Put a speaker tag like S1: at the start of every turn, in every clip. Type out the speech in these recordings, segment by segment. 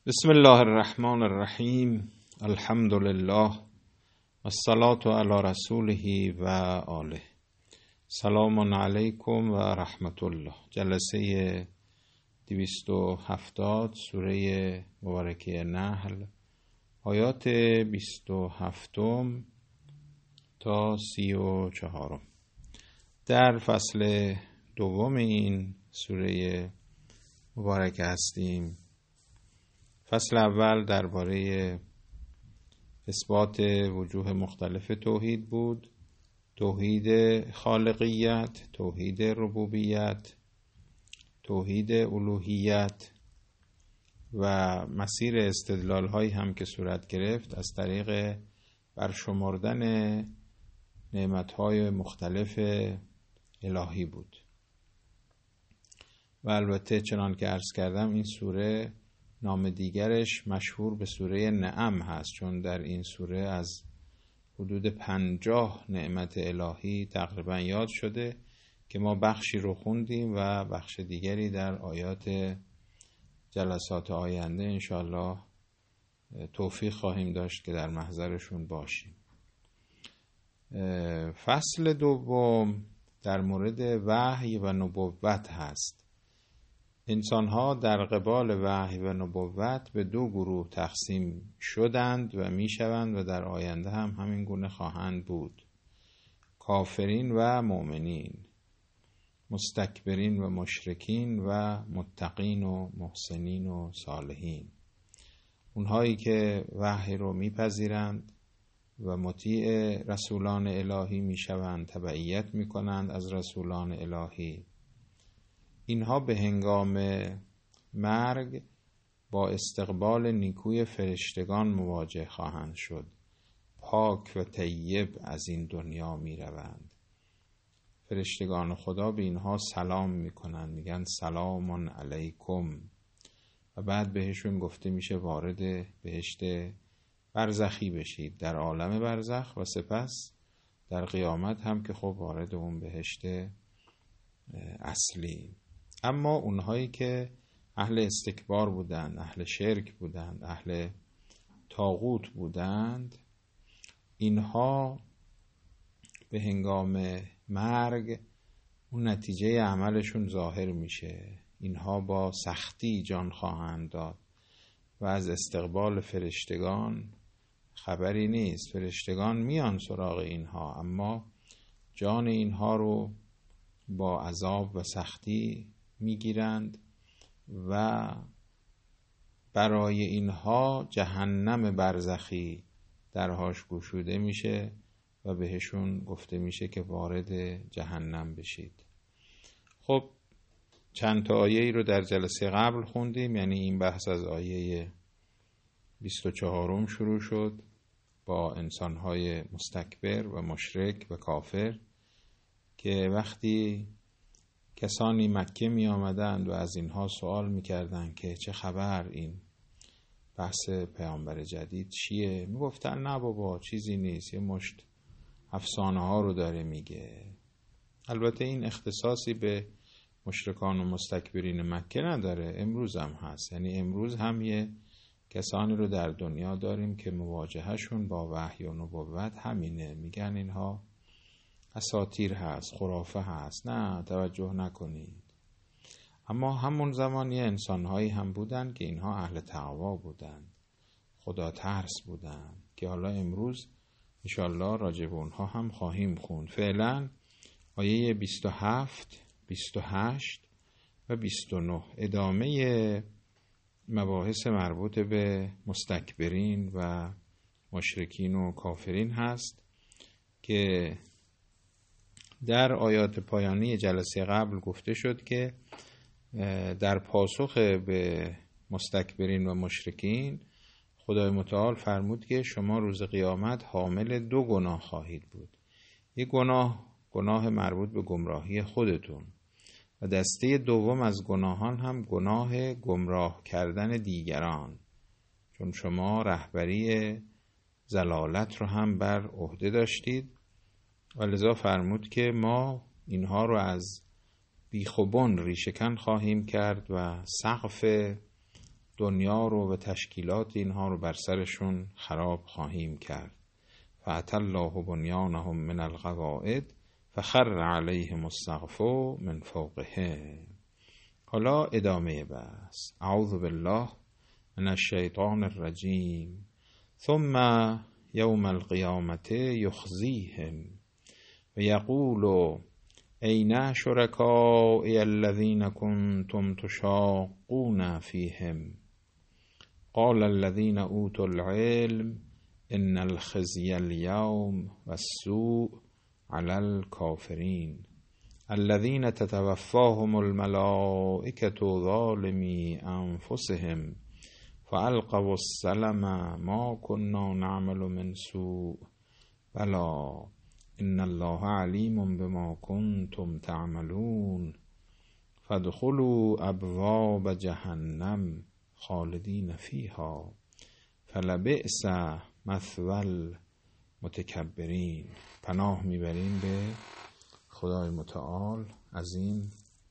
S1: بسم الله الرحمن الرحیم. الحمد لله و الصلاة علی رسوله و آله. سلام علیکم و رحمت الله. جلسه 270 سوره مبارکه نحل، آیات 27 تا 34. در فصل دوم این سوره مبارکه هستیم. فصل اول درباره اثبات وجوه مختلف توحید بود: توحید خالقیت، توحید ربوبیت، توحید الوهیت و مسیر استدلال هایی هم که صورت گرفت از طریق برشمردن نعمت های مختلف الهی بود. و البته چنان که عرض کردم این سوره نام دیگرش مشهور به سوره نعم هست، چون در این سوره از حدود 50 نعمت الهی تقریبا یاد شده که ما بخشی رو خوندیم و بخش دیگری در آیات جلسات آینده انشاءالله توفیق خواهیم داشت که در محضرشون باشیم. فصل دوم در مورد وحی و نبوت هست. انسان‌ها در قبال وحی و نبوت به دو گروه تقسیم شدند و میشوند و در آینده هم همین گونه خواهند بود: کافرین و مؤمنین، مستکبرین و مشرکین و متقین و محسنین و صالحین. اونهایی که وحی رو میپذیرند و مطیع رسولان الهی میشوند، تبعیت میکنند از رسولان الهی، اینها به هنگام مرگ با استقبال نیکوی فرشتگان مواجه خواهند شد. پاک و طیب از این دنیا می روند. فرشتگان خدا به اینها سلام می کنند، میگن سلام علیکم و بعد بهشون گفته میشه وارد بهشت برزخی بشید در عالم برزخ و سپس در قیامت هم که خب وارد اون بهشت اصلی. اما اونهایی که اهل استکبار بودند، اهل شرک بودند، اهل طاغوت بودند، اینها به هنگام مرگ اون نتیجه عملشون ظاهر میشه. اینها با سختی جان خواهند داد و از استقبال فرشتگان خبری نیست. فرشتگان میان سراغ اینها اما جان اینها رو با عذاب و سختی میگیرند و برای اینها جهنم برزخی درهاش گشوده میشه و بهشون گفته میشه که وارد جهنم بشید. خب چند تا آیه ای رو در جلسه قبل خوندیم، یعنی این بحث از آیه 24 شروع شد با انسانهای مستکبر و مشرک و کافر که وقتی کسانی مکه می آمدند و از اینها سوال می کردند که چه خبر، این بحث پیامبر جدید چیه؟ می گفتن نه بابا چیزی نیست، یه مشت افسانه ها رو داره میگه. البته این اختصاصی به مشرکان و مستکبرین مکه نداره، امروز هم هست. یعنی امروز هم یه کسانی رو در دنیا داریم که مواجهشون با وحی و نبوت همینه، میگن اینها اساطیر هست، خرافه هست، نه توجه نکنید. اما همون زمان یه انسانهایی هم بودن که اینها اهل تقوا بودن، خدا ترس بودن، که حالا امروز انشالله راجع به اونها هم خواهیم خوند. فعلا آیه 27، 28 و 29 ادامه مباحث مربوط به مستکبرین و مشرکین و کافرین هست که در آیات پایانی جلسه قبل گفته شد که در پاسخ به مستکبرین و مشرکین خدای متعال فرمود که شما روز قیامت حامل دو گناه خواهید بود. یک گناه مربوط به گمراهی خودتون و دسته دوم از گناهان هم گناه گمراه کردن دیگران، چون شما رهبری ضلالت رو هم بر عهده داشتید و لذا فرمود که ما اینها رو از بیخ و بن ریشه‌کن خواهیم کرد و سقف دنیا رو و تشکیلات اینها رو بر سرشون خراب خواهیم کرد. فأتی الله بنیانهم من القواعد فخر علیهم السقف من فوقه. حالا ادامه بحث. اعوذ بالله من الشیطان الرجیم. ثم یوم القیامة یخزیهم و یقول این شرکائی الذین کنتم تشاقون فیهم قال الذین اوتوا العلم ان الخزي اليوم والسوء على الكافرين الذين تتوفاهم الملائكة ظالمي أنفسهم فألقوا السلم ما كنا نعمل من سوء بلى إن الله عليم بما كنتم تعملون فادخلوا أبواب جهنم خالدين فيها فلبئس مثوى المتکبرین. پناه میبریم به خدای متعال از این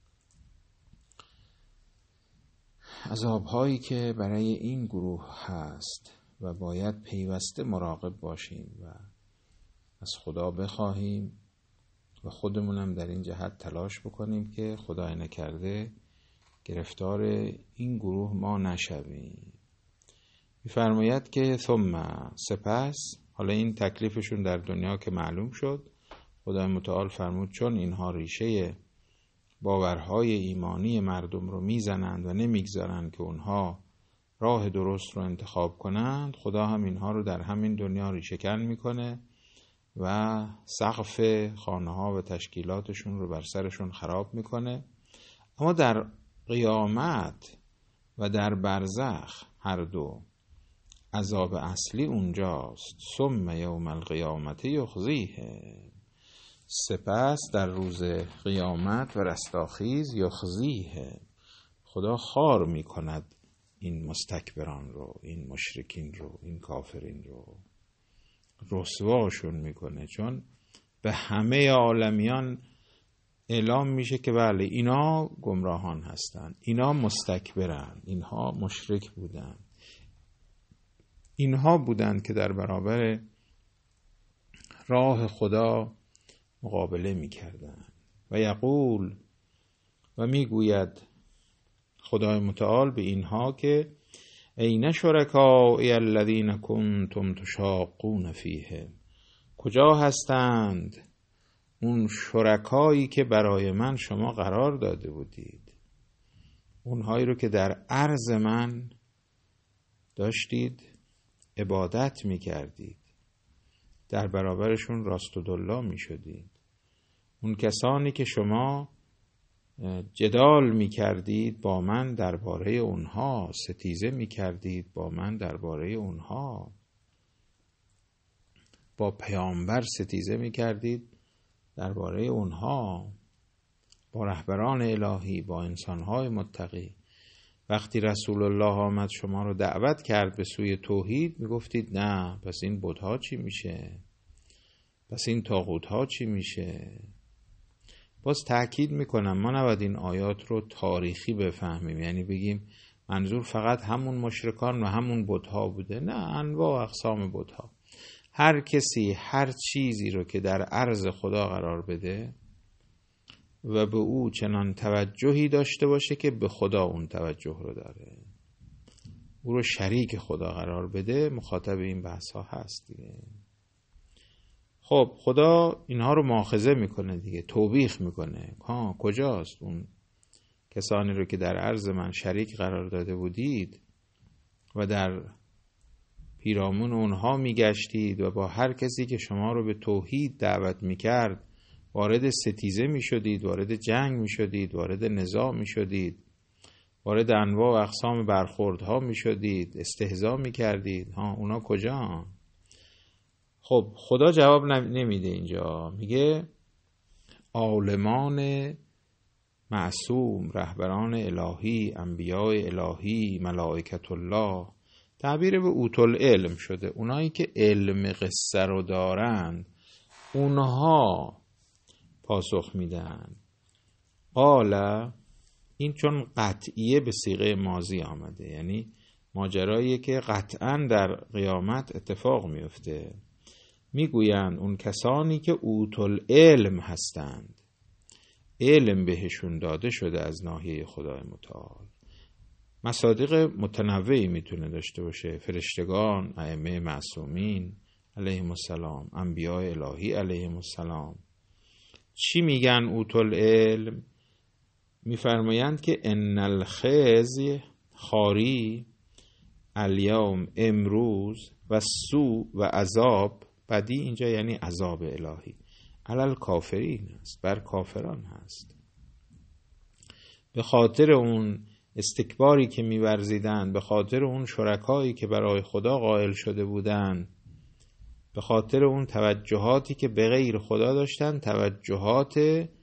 S1: عذابهایی که برای این گروه هست و باید پیوسته مراقب باشیم و از خدا بخواهیم و خودمونم در این جهت تلاش بکنیم که خدای نکرده گرفتار این گروه ما نشویم. می‌فرماید که ثم سپس، حالا این تکلیفشون در دنیا که معلوم شد، خدای متعال فرمود چون اینها ریشه باورهای ایمانی مردم رو میزنند و نمیگذارند که اونها راه درست رو انتخاب کنند، خدا هم اینها رو در همین دنیا ریشه کن میکنه و سقف خانه ها و تشکیلاتشون رو بر سرشون خراب میکنه. اما در قیامت و در برزخ هر دو عذاب اصلی اونجاست. ثم یوم القیامت یخزیه، سپس در روز قیامت و رستاخیز یخزیه، خدا خوار میکند این مستکبران رو، این مشرکین رو، این کافرین رو، رسواشون میکنه. چون به همه عالمیان اعلام میشه که بله اینا گمراهان هستن، اینا مستکبرن، اینها مشرک بودن، اینها بودند که در برابر راه خدا مقابله میکردن. و یقول، و میگوید خدای متعال به اینها که این شرکائی الذین کنتم تشاقون فیهم، کجا هستند اون شرکایی که برای من شما قرار داده بودید، اونهایی رو که در عرض من داشتید عبادت میکردید، در برابرشون راستودالله میشدید، اون کسانی که شما جدال میکردید با من درباره اونها، ستیزه میکردید با من درباره اونها، با پیامبر ستیزه میکردید درباره اونها، با رهبران الهی، با انسانهای متقی. وقتی رسول الله آمد شما رو دعوت کرد به سوی توحید، میگفتید نه، پس این بت‌ها چی میشه؟ پس این طاغوت‌ها چی میشه؟ باز تأکید میکنم ما نباید این آیات رو تاریخی بفهمیم، یعنی بگیم منظور فقط همون مشرکان و همون بت‌ها بوده. نه، انواع و اقسام بت‌ها. هر کسی هر چیزی رو که در عرض خدا قرار بده و به او چنان توجهی داشته باشه که به خدا اون توجه رو داره، او رو شریک خدا قرار بده، مخاطب این بحث ها هست دیگه. خب خدا اینها رو مؤاخذه میکنه دیگه، توبیخ میکنه. کجاست اون کسانی رو که در عرض من شریک قرار داده بودید و در پیرامون اونها میگشتید و با هر کسی که شما رو به توحید دعوت میکرد وارد ستیزه میشدید، وارد جنگ میشدید، وارد نزاع میشدید، وارد انواع و اقسام برخوردها میشدید، استهزا میکردید. اونا کجا؟ خب خدا جواب نمیده اینجا، میگه عالمان معصوم، رهبران الهی، انبیاء الهی، ملائکت الله، تعبیر به اوتل علم شده، اونایی که علم قصه رو دارند، اونها پاسخ میدن. قال، این چون قطعیه به صیغه ماضی آمده، یعنی ماجراییه که قطعاً در قیامت اتفاق میفته. میگویند اون کسانی که اوتل علم هستند، علم بهشون داده شده از ناحیه خدای متعال. مصادیق متنوعی میتونه داشته باشه، فرشتگان، ائمه معصومین علیهم السلام، انبیاء الهی علیهم السلام. چی میگن اوتل علم؟ میفرمایند که ان الخزی خاری الیوم امروز و سوء و عذاب، بدی اینجا یعنی عذاب الهی، علل کافرین است، بر کافران هست. به خاطر اون استکباری که می‌ورزیدند، به خاطر اون شرکایی که برای خدا قائل شده بودند، به خاطر اون توجهاتی که به غیر خدا داشتن، توجهات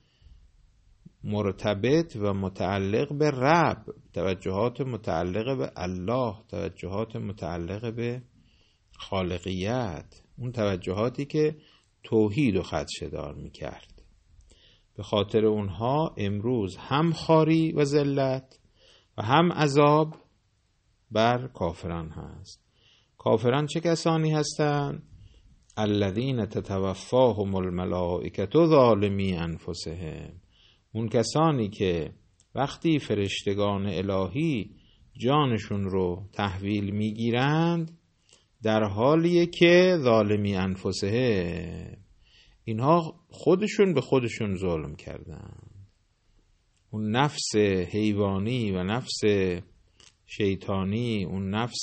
S1: مرتبط و متعلق به رب، توجهات متعلق به الله، توجهات متعلق به خالقیت، اون توجهاتی که توحید و خدشه‌دار میکرد. به خاطر اونها امروز هم خاری و ذلت و هم عذاب بر کافران هست. کافران چه کسانی هستند؟ الذین تتوفاهم الملائکة ظالمی انفسهم، اون کسانی که وقتی فرشتگان الهی جانشون رو تحویل میگیرند در حالیه که ظالمی انفسهم، اینها خودشون به خودشون ظلم کردن. اون نفس حیوانی و نفس شیطانی، اون نفس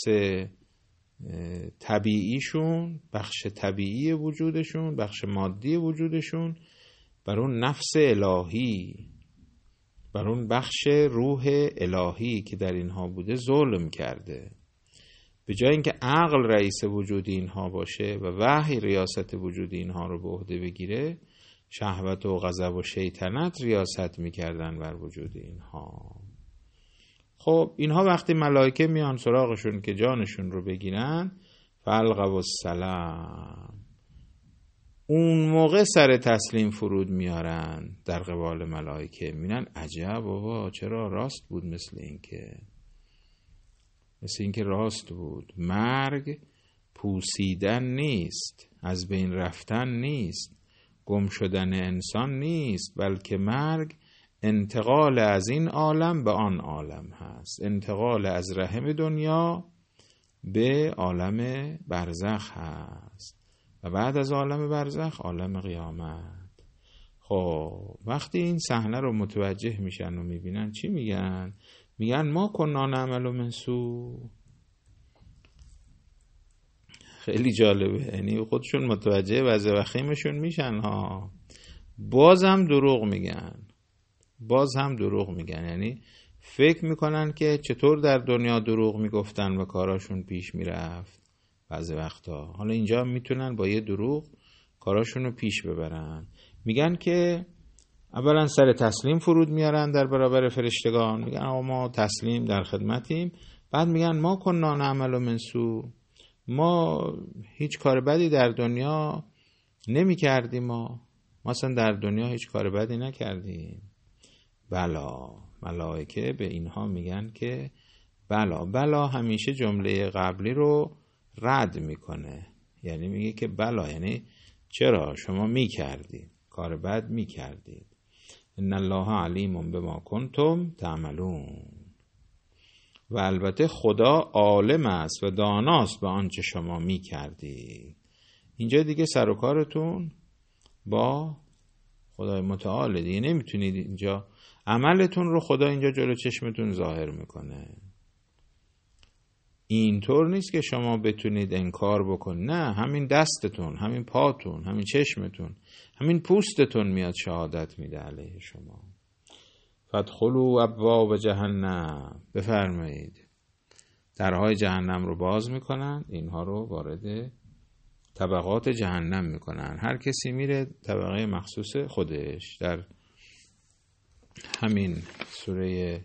S1: طبیعیشون، بخش طبیعی وجودشون، بخش مادی وجودشون، بر اون نفس الهی، بر اون بخش روح الهی که در اینها بوده ظلم کرده. به جای اینکه عقل رئیس وجود اینها باشه و وحی ریاست وجود اینها رو به عهده بگیره، شهوت و غضب و شیطنت ریاست میکردن بر وجود اینها. خب اینها وقتی ملائکه میان سراغشون که جانشون رو بگیرن، فالقوا السلام، اون موقع سر تسلیم فرود میارن در قبال ملائکه. میگن عجب بابا، چرا راست بود، مثل اینکه راست بود. مرگ پوسیدن نیست، از بین رفتن نیست، گم شدن انسان نیست، بلکه مرگ انتقال از این عالم به آن عالم هست، انتقال از رحم دنیا به عالم برزخ هست و بعد از عالم برزخ عالم قیامت. خب وقتی این صحنه رو متوجه میشن و میبینن، چی میگن؟ میگن ما کنا نعمل من سوء. خیلی جالبه، یعنی خودشون متوجه وضع وخیمشون میشن ها، باز هم دروغ میگن، یعنی فکر میکنن که چطور در دنیا دروغ میگفتن و کاراشون پیش میرفت بعضی وقتا، حالا اینجا میتونن با یه دروغ کاراشون رو پیش ببرن. میگن که اولا سر تسلیم فرود میارن در برابر فرشتگان، میگن آقا ما تسلیم در خدمتیم. بعد میگن ما کنا نعمل من سوء، ما هیچ کار بدی در دنیا نمی کردیم، ما اصلا در دنیا هیچ کار بدی نکردیم. بلا، ملائکه به اینها میگن که بلا همیشه جمله قبلی رو رد میکنه، یعنی میگه که بلا، یعنی چرا شما میکردید، کار بد میکردید. ان الله علیم بما کنتم تعملون، و البته خدا عالم است و داناست به آنچه شما میکردید. اینجا دیگه سر و کارتون با خدای متعال دیگه، نمیتونید اینجا عملتون رو خدا اینجا جلو چشمتون ظاهر میکنه. اینطور نیست که شما بتونید انکار بکنید، نه، همین دستتون، همین پاتون، همین چشمتون، همین پوستتون میاد شهادت میده علیه شما. فادخلوا ابواب جهنم، بفرمایید درهای جهنم رو باز میکنن، اینها رو وارد طبقات جهنم میکنن. هر کسی میره طبقه مخصوص خودش. در همین سوره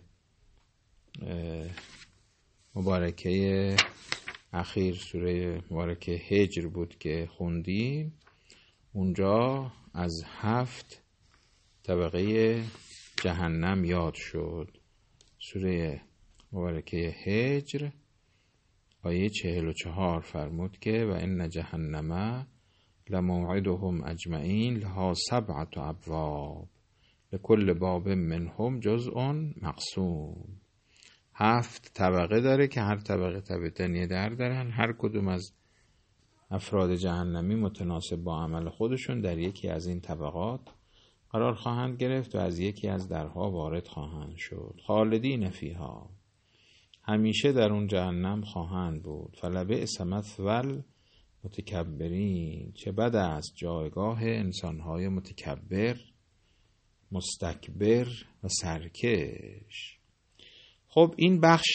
S1: مبارکه اخیر، سوره مبارکه هجر بود که خوندیم، اونجا از 7 طبقه جهنم یاد شد. سوره مبارکه هجر آیه 44 فرمود که و ان جهنم لموعدهم اجمعین لها 7 ابواب لكل باب منهم جزء مقسوم. 7 طبقه داره که هر طبقه یه در دارن، هر کدوم از افراد جهنمی متناسب با عمل خودشون در یکی از این طبقات قرار خواهند گرفت و از یکی از درها وارد خواهند شد. خالدین فیها، همیشه در اون جهنم خواهند بود. فلبئس مثوی المتکبرین، چه بد است جایگاه انسانهای متکبر، مستکبر و سرکش. خب این بخش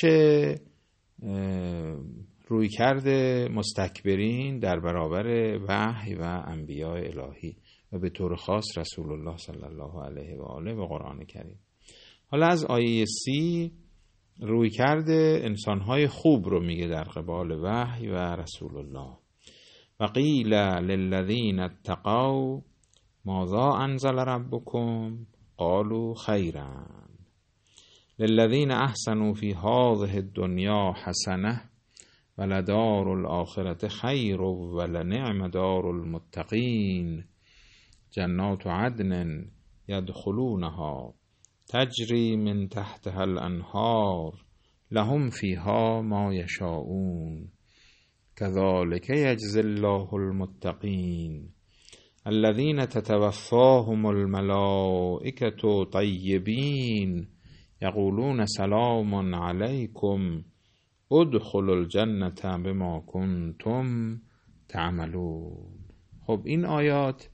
S1: رویکرد مستکبرین در برابر وحی و انبیاء الهی و به طور خاص رسول الله صلی الله علیه و آله و قرآن کریم. حالا از آیه 30 رویکرد انسانهای خوب رو میگه در قبال وحی و رسول الله. و قیل للذین اتقوا ماذا انزل ربکم قالوا خیرا للذین احسنوا فی هذه الدنیا حسنه ولدار الآخرة خیر ولنعم دار المتقین جنات عدن يدخلونها تجری من تحتها الانهار لهم فیها ما یشاءون كذلك يجزي الله المتقین الذين تتوفاهم الملائكة طيبين يقولون سلام عليكم ادخلوا الجنة بما كنتم تعملون. خب این آیات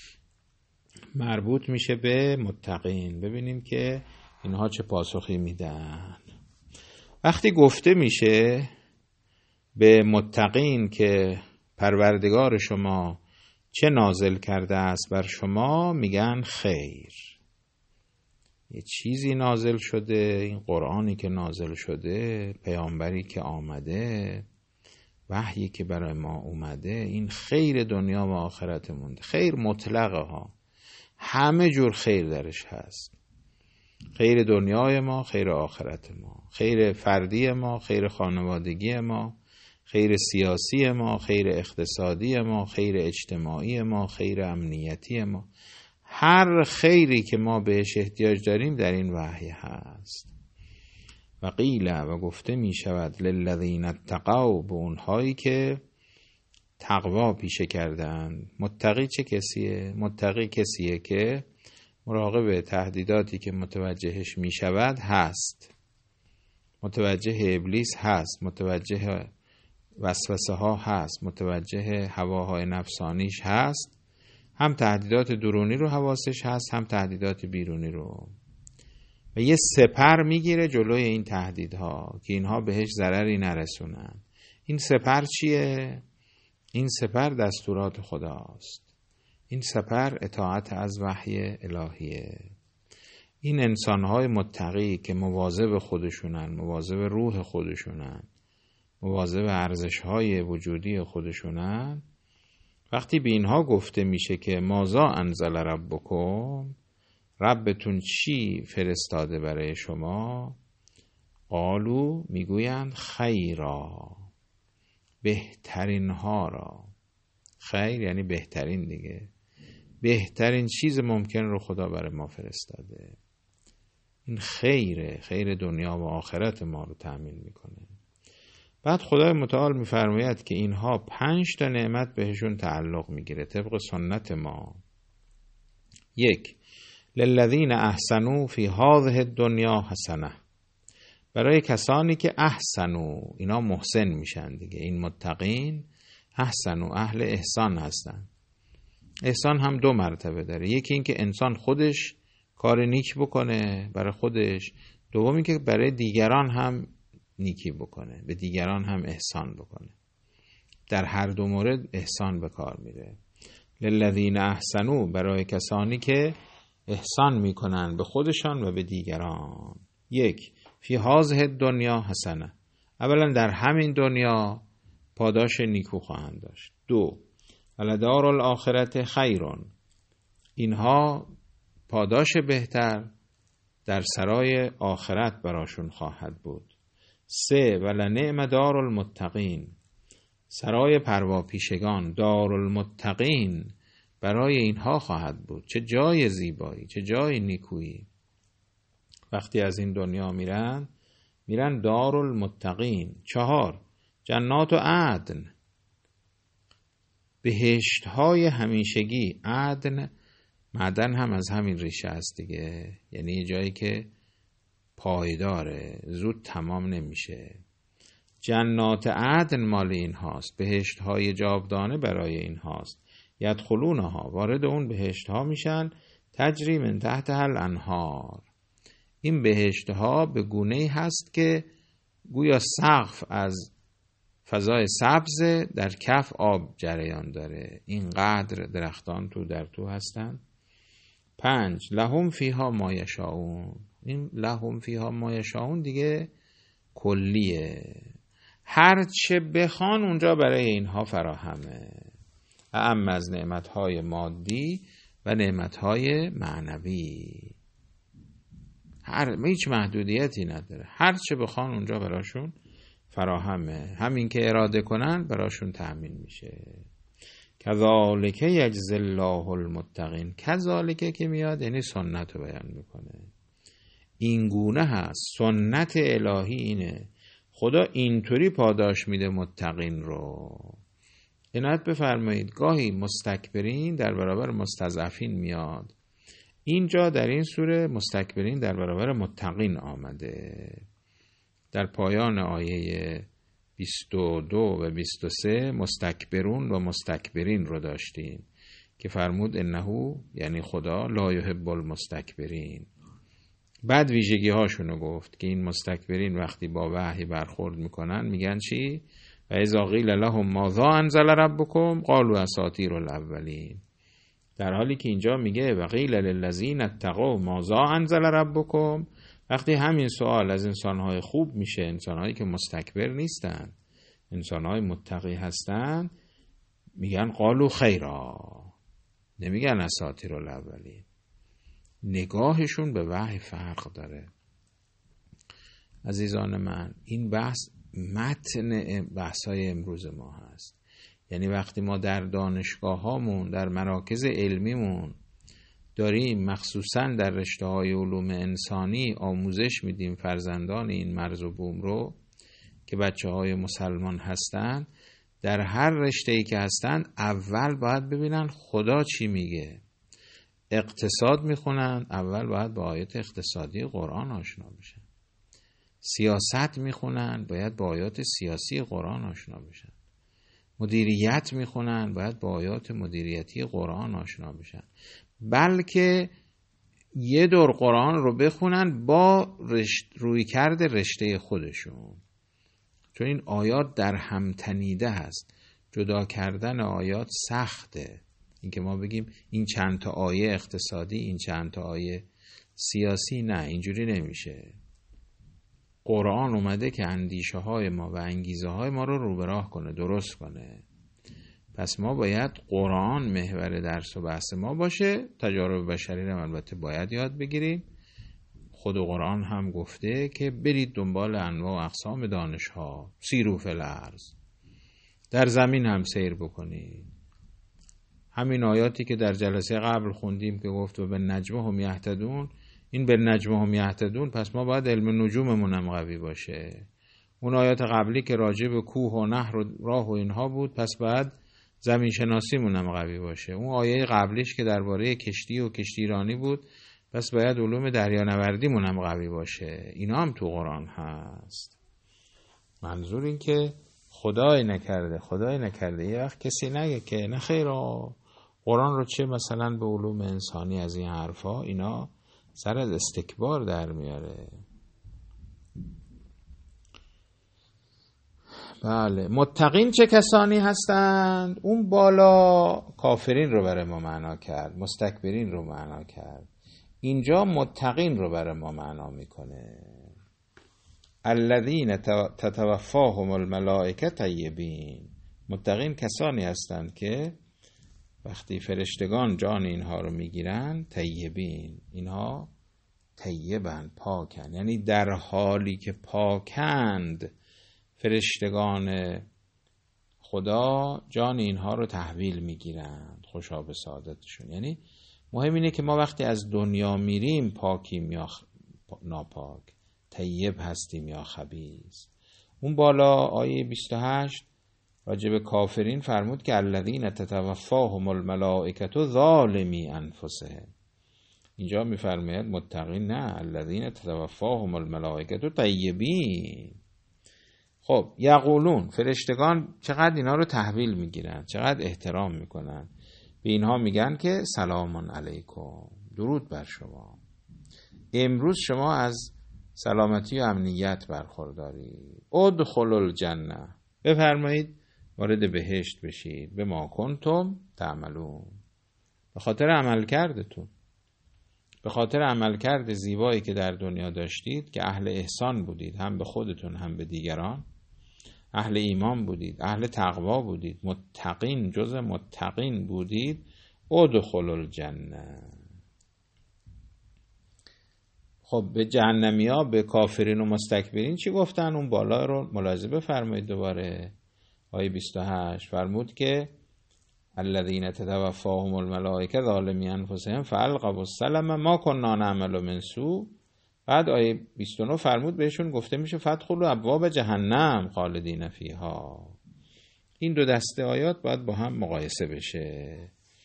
S1: مربوط میشه به متقین. ببینیم که اینها چه پاسخی میدن. وقتی گفته میشه به متقین که پروردگار شما چه نازل کرده است بر شما، میگن خیر. یه چیزی نازل شده، این قرآنی که نازل شده، پیامبری که آمده، وحیی که برای ما اومده، این خیر دنیا و آخرتمون. خیر مطلقه ها، همه جور خیر درش هست. خیر دنیای ما، خیر آخرت ما، خیر فردی ما، خیر خانوادگی ما، خیر سیاسی ما، خیر اقتصادی ما، خیر اجتماعی ما، خیر امنیتی ما. هر خیری که ما بهش احتیاج داریم در این وحی هست. و قیل، و گفته می شود للذین اتقوا، به اونهایی که تقوا پیشه کردن. متقی چه کسیه؟ متقی کسیه که مراقب تهدیداتی که متوجهش می شود هست، متوجه ابلیس هست، متوجه وسوسه ها هست، متوجه هواهای نفسانیش هست. هم تهدیدات درونی رو حواسش هست، هم تهدیدات بیرونی رو. و یه سپر میگیره جلوی این تهدیدها که اینها بهش ضرری نرسونن. این سپر چیه؟ این سپر دستورات خداست. این سپر اطاعت از وحی الهیه. این انسانهای متقی که مواظب خودشونن، مواظب روح خودشونن، مواظب ارزش‌های وجودی خودشونن، وقتی به اینها گفته میشه که ماذا انزل ربکم، ربتون چی فرستاده برای شما، قالو، میگویند خیرا، بهترین ها را. خیر یعنی بهترین دیگه، بهترین چیز ممکن رو خدا برای ما فرستاده. این خیره، خیر دنیا و آخرت ما رو تأمین میکنه. بعد خدای متعال میفرماید که اینها 5 تا نعمت بهشون تعلق میگیره طبق سنت ما. 1 للذین احسنوا فی هذه الدنیا حسنه، برای کسانی که احسنوا، اینا محسن میشن دیگه. این متقین احسنوا، اهل احسان هستن. احسان هم 2 مرتبه داره. یکی این که انسان خودش کار نیک بکنه برای خودش، دومی که برای دیگران هم نیکی بکنه، به دیگران هم احسان بکنه. در هر 2 مورد احسان به کار میره. للذین احسنوا، برای کسانی که احسان میکنن به خودشان و به دیگران. 1 فی هذه الدنیا حسنه، اولا در همین دنیا پاداش نیکو خواهند داشت. 2 ولدار الاخرت خیرون، اینها پاداش بهتر در سرای آخرت براشون خواهد بود. 3 ولنعم دار المتقین، سرای پرواپیشگان، دارالمتقین برای اینها خواهد بود. چه جای زیبایی، چه جای نیکویی. وقتی از این دنیا میرن دارالمتقین. 4 جنات و عدن، بهشت های همیشگی. عدن، معدن هم از همین ریشه است دیگه، یعنی جایی که پایداره، زود تمام نمیشه. جنات عدن مال این هاست، بهشت های جاودانه برای این هاست. یدخلونها، وارد اون بهشت ها میشن. تجری من تحتها الانهار، این بهشت ها به گونه‌ای هست که گویا سقف از فضای سبز، در کف آب جریان داره. اینقدر درختان در تو هستن. 5 لهم فیها ما یشاءون، این لهم فیها ما یشاءون دیگه کلیه، هر چه بخوان اونجا برای اینها فراهمه. اما از نعمتهای مادی و نعمتهای معنوی، هیچ محدودیتی نداره، هر چه بخوان اونجا براشون فراهمه، همین که اراده کنن براشون تأمین میشه. کذالک یجزی الله المتقین، کذالک که میاد یعنی سنت رو بیان میکنه. این گونه هست، سنت الهی اینه، خدا اینطوری پاداش میده متقین رو. عنایت بفرمایید گاهی مستکبرین در برابر مستضعفین میاد، اینجا در این سوره مستکبرین در برابر متقین آمده. در پایان آیه 22 و 23 مستکبرون و مستکبرین رو داشتیم که فرمود انه، یعنی خدا، لا یحب المستکبرین. بعد ویژگی هاشونو گفت که این مستکبرین وقتی با وحی برخورد میکنن میگن چی؟ و اذا قیل لهم ماذا انزل ربکم قالوا اساطیر الاولین. در حالی که اینجا میگه و قیل للذین اتقوا ماذا انزل ربکم، وقتی همین سوال از انسانهای خوب میشه، انسانهایی که مستکبر نیستن، انسانهای متقی هستن، میگن قالوا خیرا، نمیگن اساطیر الاولین. نگاهشون به وحی فرق داره. عزیزان من، این بحث متن بحث‌های امروز ما هست. یعنی وقتی ما در دانشگاه هامون، در مراکز علمیمون داریم مخصوصاً در رشته‌های علوم انسانی آموزش میدیم فرزندان این مرز و بوم رو که بچه‌های مسلمان هستن، در هر رشته‌ای که هستن اول باید ببینن خدا چی میگه. اقتصاد میخونن، اول باید با آیات اقتصادی قرآن آشنا بشن. سیاست میخونن، باید با آیات سیاسی قرآن آشنا بشن. مدیریت میخونن، باید با آیات مدیریتی قرآن آشنا بشن. بلکه یه دور قرآن رو بخونن با رویکرد رشته خودشون، چون این آیات در هم تنیده هست. جدا کردن آیات سخته. اینکه ما بگیم این چند تا آیه اقتصادی، این چند تا آیه سیاسی، نه، اینجوری نمیشه. قرآن اومده که اندیشه های ما و انگیزه های ما رو به راه کنه، درست کنه. پس ما باید قرآن محور درس و بحث ما باشه. تجارب بشری رو البته باید یاد بگیریم. خود قرآن هم گفته که برید دنبال انواع و اقسام دانش ها، سیروا فی الارض، در زمین هم سیر بکنید. همین آیاتی که در جلسه قبل خوندیم که گفت و به نجم هم یهتدون، این به نجم هم یهتدون، پس ما باید علم نجوممون هم قوی باشه. اون آیات قبلی که راجع به کوه و نهر و راه و اینها بود، پس باید زمین شناسیمون هم قوی باشه. اون آیه قبلیش که درباره کشتی و کشتیرانی بود، پس باید علوم دریانوردیمون هم قوی باشه. اینا هم تو قرآن هست. منظور این که خدای نکرده یه وقت کسی نگه که نه خیرا قرآن رو چه مثلا به علوم انسانی از این حرفا، اینا سر از استکبار در میاره. بله، متقین چه کسانی هستند؟ اون بالا کافرین رو برای ما معنا کرد، مستکبرین رو معنا کرد. اینجا متقین رو برای ما معنا میکنه. الذین تتوفاهم الملائکه طیبین. متقین کسانی هستند که وقتی فرشتگان جان اینها رو میگیرن، طیبین، اینها طیبن، پاکن، یعنی در حالی که پاکند فرشتگان خدا جان اینها رو تحویل میگیرند، خوشا به سعادتشون. یعنی مهم اینه که ما وقتی از دنیا میریم پاکیم یا ناپاک، طیب هستیم یا خبیث. اون بالا آیه 28 راجع به کافرین فرمود که الذین تتوفاهم الملائکة ظالمی انفسهم. اینجا میفرماید متقین نه، الذین تتوفاهم الملائکة طیبین. خب یقولون، فرشتگان چقدر اینا رو تحویل میگیرن، چقدر احترام میکنن، به اینها میگن که سلام علیکم، درود بر شما، امروز شما از سلامتی و امنیت برخوردارید. ادخلوا الجنه، بفرمایید وارد بهشت بشید، به ما کنتم تعملون، به خاطر عملکردتون، به خاطر عملکرد زیبایی که در دنیا داشتید که اهل احسان بودید، هم به خودتون هم به دیگران، اهل ایمان بودید، اهل تقوا بودید، متقین، جز متقین بودید. ادخلوا الجنه. خب به جهنمیا، به کافرین و مستکبرین چی گفتن؟ اون بالا رو ملاحظه بفرمایید. دوباره آیه 28 فرمود که الذین تتوفاهم الملائکه ظالمی انفسهم فالقوا السلم ما کنا نعمل من سوء. بعد آیه 29 فرمود بهشون گفته میشه فادخلوا ابواب جهنم خالدین فیها. این دو دسته آیات باید با هم مقایسه بشه.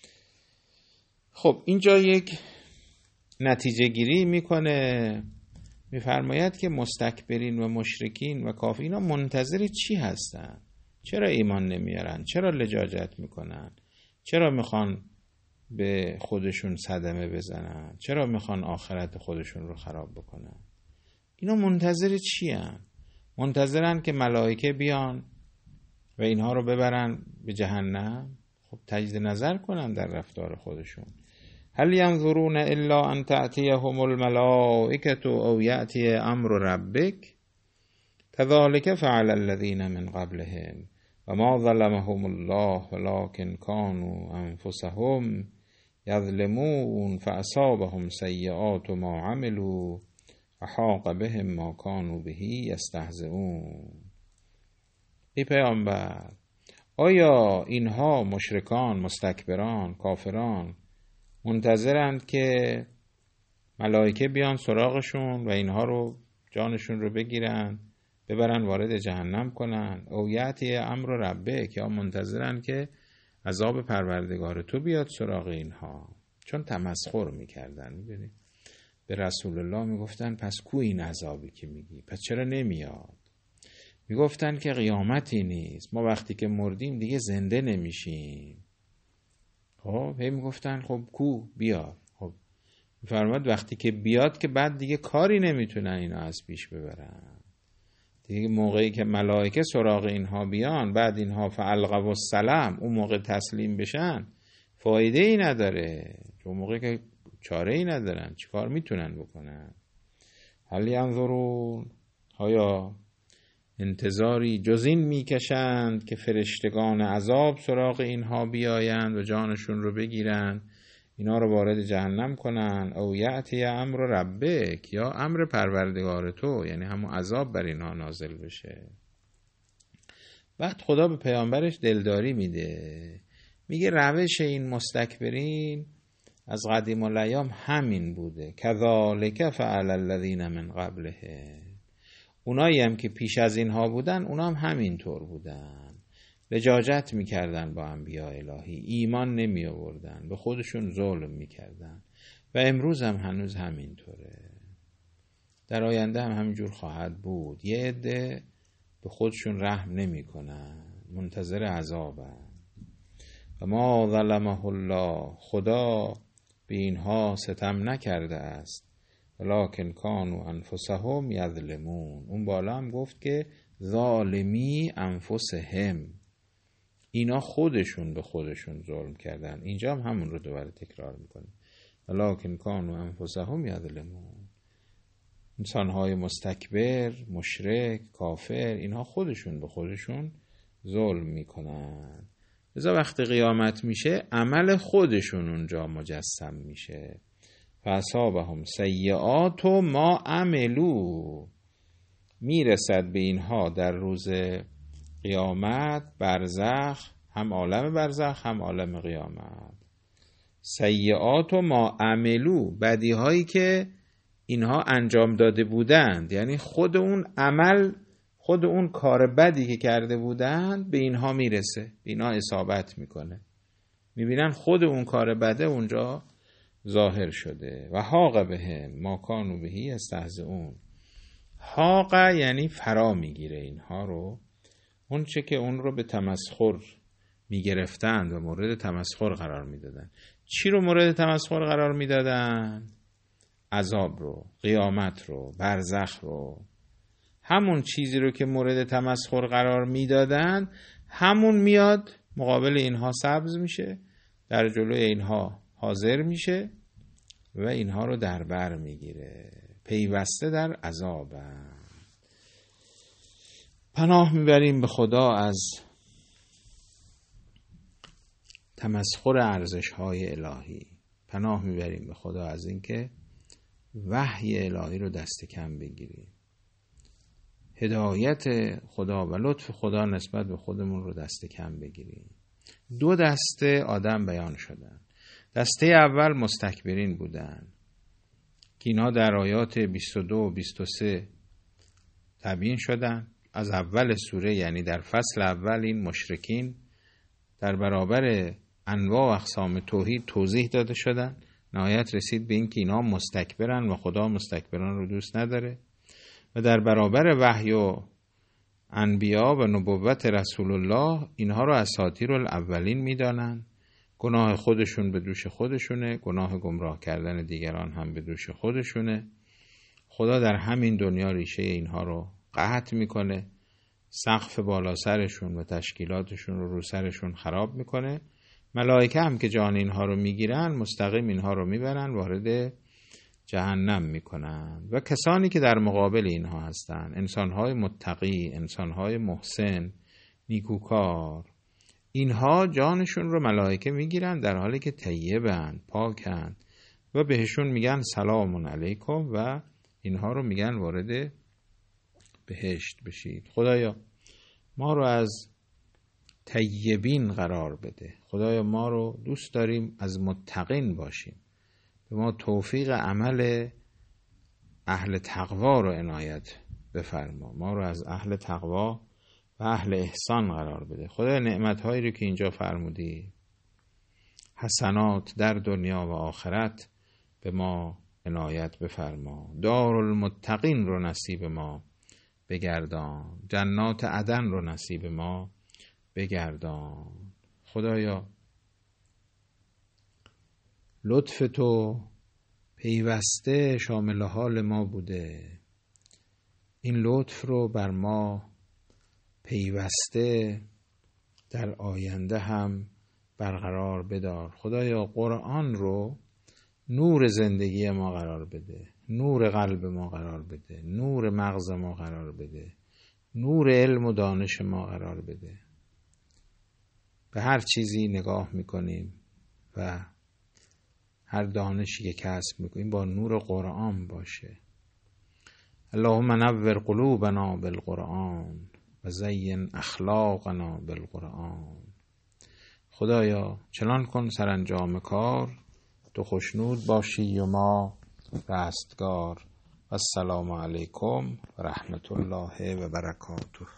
S1: خب اینجا یک نتیجه گیری میکنه، میفرماید که مستکبرین و مشرکین و کافرین ها منتظر چی هستن؟ چرا ایمان نمیارن؟ چرا لجاجت میکنن؟ چرا میخوان به خودشون صدمه بزنن؟ چرا میخوان آخرت خودشون رو خراب بکنن؟ اینا منتظر چی هن؟ منتظرن که ملائکه بیان و اینها رو ببرن به جهنم؟ خب تجدید نظر کنن در رفتار خودشون. هل ينظرون الا ان تأتيهم الملائكة او يأتي امر ربك كذلك فعل الذين من قبلهم وما ظلمهم الله ولكن كانوا انفسهم يظلمون فاصابهم سیئات ما عملوا وحاق بهم ما كانوا به یستهزئون. ای پیامبر، آیا اینها مشرکان، مستکبران، کافران منتظرند که ملائکه بیان سراغشون و اینها رو، جانشون رو بگیرن ببرن وارد جهنم کنن؟ او یأتی امر ربک، یا منتظرن که عذاب پروردگار تو بیاد سراغ اینها؟ چون تمسخر میکردن، میبینی به رسول الله میگفتن پس کو این عذابی که میگی؟ پس چرا نمیاد؟ میگفتن که قیامتی نیست، ما وقتی که مردیم دیگه زنده نمیشیم. خب هی میگفتن خب کو بیاد. خب میفرماد وقتی که بیاد که بعد دیگه کاری نمیتونن اینا از پیش ببرن. دیگه موقعی که ملائکه سراغ اینها بیان، بعد اینها فالقوا السلم، اون موقع تسلیم بشن، فایده ای نداره، چون موقعی که چاره ای ندارن چی کار میتونن بکنن؟ هل ینظرون، آیا انتظاری جز این میکشند که فرشتگان عذاب سراغ اینها بیایند و جانشون رو بگیرن، اینا رو وارد جهنم کنن؟ او یأتی امر ربک، یا امر پروردگار تو، یعنی همون عذاب بر اینها نازل بشه. بعد خدا به پیامبرش دلداری میده، میگه روش این مستکبرین از قدیم الایام همین بوده، کذالک فعل الذین من قبلهم. اونایی هم که پیش از اینها بودن، اونا هم همین طور بودن، لجاجت میکردن با انبیاء الهی، ایمان نمی آوردن، به خودشون ظلم میکردن و امروز هم هنوز همین طوره، در آینده هم همینجور خواهد بود. یه عده به خودشون رحم نمی کنن، منتظر عذابن. و ما ظلمه الله، خدا به اینها ستم نکرده است، ولکن کانوا انفسهم یظلمون. اون بالا هم گفت که ظالمی انفسهم، اینا خودشون به خودشون ظلم کردن. اینجا هم همون رو دوباره تکرار میکنه، ولکن کانوا انفسهم یظلمون. انسانهای مستکبر، مشرک، کافر، اینها خودشون به خودشون ظلم میکنن. لذا وقتی قیامت میشه عمل خودشون اونجا مجسم میشه. فاصابهم سیئات ما عملوا، میرسد به اینها در روز قیامت برزخ، هم عالم برزخ هم عالم قیامت، سیئات ما عملوا، بدی هایی که اینها انجام داده بودند، یعنی خود اون عمل، خود اون کار بدی که کرده بودند به اینها میرسه، به اینها اصابت میکنه، میبینن خود اون کار بده اونجا ظاهر شده. و حاق بهم ما کانوا به یستهزئون، حاق یعنی فرا میگیره اینها رو، اون چه که اون رو به تمسخر میگرفتند و مورد تمسخر قرار میدادن. چی رو مورد تمسخر قرار میدادن؟ عذاب رو، قیامت رو، برزخ رو. همون چیزی رو که مورد تمسخر قرار میدادن همون میاد مقابل اینها سبز میشه، در جلوی اینها حاضر میشه و اینها رو در بر میگیره، پیوسته در عذاب. پناه میبریم به خدا از تمسخر ارزش های الهی، پناه میبریم به خدا از اینکه وحی الهی رو دست کم بگیریم، هدایت خدا و لطف خدا نسبت به خودمون رو دست کم بگیریم. دو دسته آدم بیان شدن. دسته اول مستکبرین بودن که اینا در آیات 22 و 23 تبیین شدن. از اول سوره، یعنی در فصل اول، این مشرکین در برابر انواع و اقسام توحید توضیح داده شدن. نهایت رسید به این که اینا مستکبرن و خدا مستکبران رو دوست نداره و در برابر وحی و انبیا و نبوت رسول الله اینها رو اساطیر الاولین میدانن. گناه خودشون به دوش خودشونه، گناه گمراه کردن دیگران هم به دوش خودشونه. خدا در همین دنیا ریشه اینها رو قطع میکنه، سقف بالا سرشون و تشکیلاتشون رو سرشون خراب میکنه. ملائکه هم که جان اینها رو میگیرن مستقیم اینها رو میبرن وارد جهنم میکنن. و کسانی که در مقابل اینها هستن، انسانهای متقی، انسانهای محسن، نیکوکار، اینها جانشون رو ملائکه میگیرن در حالی که طیبن، پاکن و بهشون میگن سلام علیکم و اینها رو میگن وارد بهشت بشید. خدایا ما رو از طیبین قرار بده، خدایا ما رو دوست داریم از متقین باشیم، به ما توفیق عمل اهل تقوا رو عنایت بفرما، ما رو از اهل تقوا و اهل احسان قرار بده. خدایا نعمت‌هایی رو که اینجا فرمودی، حسنات در دنیا و آخرت، به ما عنایت بفرما. دارالمتقین رو نصیب ما بگردان، جنات عدن رو نصیب ما بگردان. خدایا لطف تو پیوسته شامل حال ما بوده، این لطف رو بر ما پیوسته در آینده هم برقرار بدار. خدایا قرآن رو نور زندگی ما قرار بده، نور قلب ما قرار بده، نور مغز ما قرار بده، نور علم و دانش ما قرار بده. به هر چیزی نگاه میکنیم و هر دانشی که کسب میکنیم با نور قرآن باشه. اللهم نور قلوبنا بالقرآن و زین اخلاقنا بالقرآن. خدایا چنان کن سرانجام کار تو خوشنود باشی و ما رستگار. و السلام علیکم و رحمت الله و برکاته.